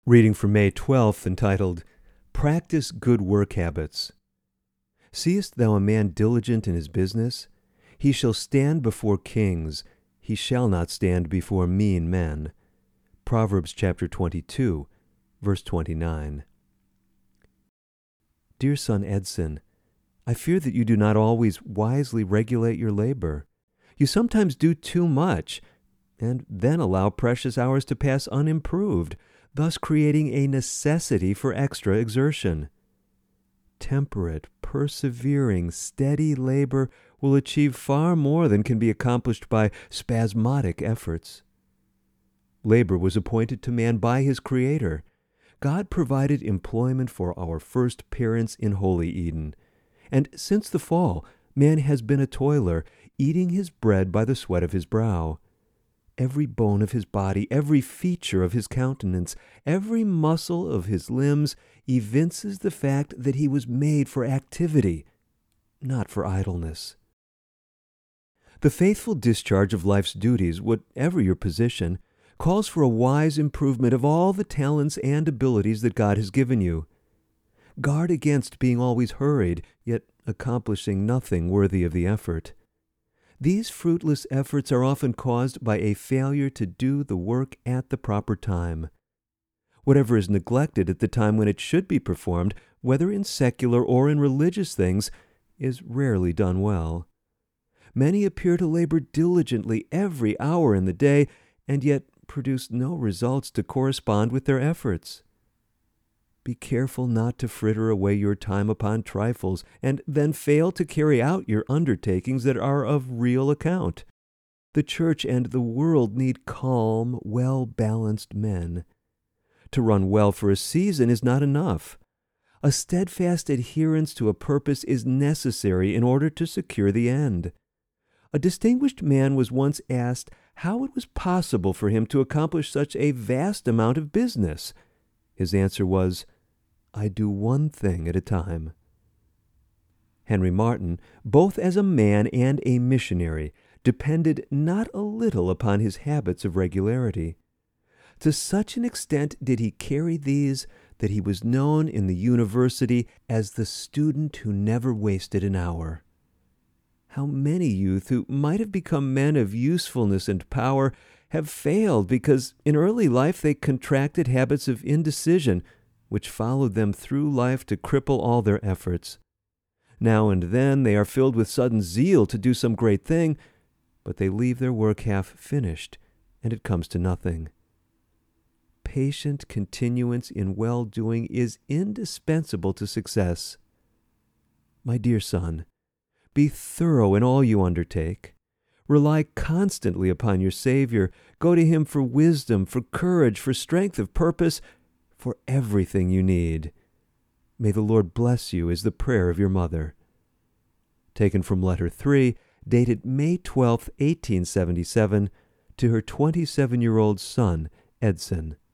Reading for May 12th, entitled, Practice Good Work Habits. Seest thou a man diligent in his business? He shall stand before kings. He shall not stand before mean men. Proverbs chapter 22, verse 29. Dear son Edson, I fear that you do not always wisely regulate your labor. You sometimes do too much, and then allow precious hours to pass unimproved, thus creating a necessity for extra exertion. Temperate, persevering, steady labor will achieve far more than can be accomplished by spasmodic efforts. Labor was appointed to man by his Creator. God provided employment for our first parents in Holy Eden, and since the fall, man has been a toiler, eating his bread by the sweat of his brow. Every bone of his body, every feature of his countenance, every muscle of his limbs evinces the fact that he was made for activity, not for idleness. The faithful discharge of life's duties, whatever your position, calls for a wise improvement of all the talents and abilities that God has given you. Guard against being always hurried, yet accomplishing nothing worthy of the effort. These fruitless efforts are often caused by a failure to do the work at the proper time. Whatever is neglected at the time when it should be performed, whether in secular or in religious things, is rarely done well. Many appear to labor diligently every hour in the day, and yet produce no results to correspond with their efforts. Be careful not to fritter away your time upon trifles, and then fail to carry out your undertakings that are of real account. The church and the world need calm, well-balanced men. To run well for a season is not enough. A steadfast adherence to a purpose is necessary in order to secure the end. A distinguished man was once asked how it was possible for him to accomplish such a vast amount of business. His answer was, I do one thing at a time. Henry Martyn, both as a man and a missionary, depended not a little upon his habits of regularity. To such an extent did he carry these that he was known in the university as the student who never wasted an hour. How many youth who might have become men of usefulness and power have failed because in early life they contracted habits of indecision, which followed them through life to cripple all their efforts. Now and then they are filled with sudden zeal to do some great thing, but they leave their work half finished, and it comes to nothing. Patient continuance in well-doing is indispensable to success. My dear son, be thorough in all you undertake. Rely constantly upon your Savior. Go to Him for wisdom, for courage, for strength of purpose, for everything you need. May the Lord bless you is the prayer of your mother. Taken from Letter 3, dated May 12, 1877, to her 27-year-old son, Edson.